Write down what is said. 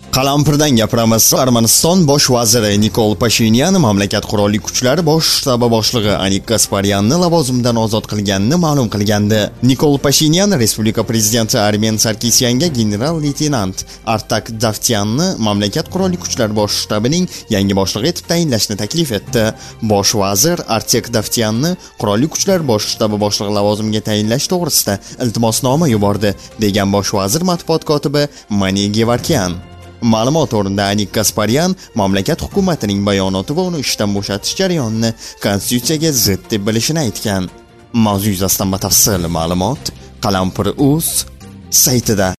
Qalampirdan gapiramiz. Armaniston bosh vaziri Nikol Pashinyan mamlakat qurolli kuchlari bosh shtabi boshlig'i Anik Gasparyanni lavozimidan ozod qilganini ma'lum qilgandi. Nikol Pashinyan respublika prezidenti Armen Sarkisyanga general-leytenant Artak Davtyanni mamlakat qurolli kuchlari bosh shtabining yangi boshlig'i etib tayinlashni taklif etdi. Bosh vazir Artak Davtyanni qurolli kuchlar bosh shtabi boshlig'i lavozimiga tayinlash to'g'risida iltimosnoma yubordi, degan bosh vazir matbuot kotibi Mani Gevarkyan. Ma'lumot o'rnida Anik Gasparyan mamlakat hukumatining bayonoti va uni ishdan bo'shatish jarayonini konstitutsiyaga zid deb bilishini aytgan. Mavzu yuzasidan batafsil ma'lumot Qalampir.uz saytida.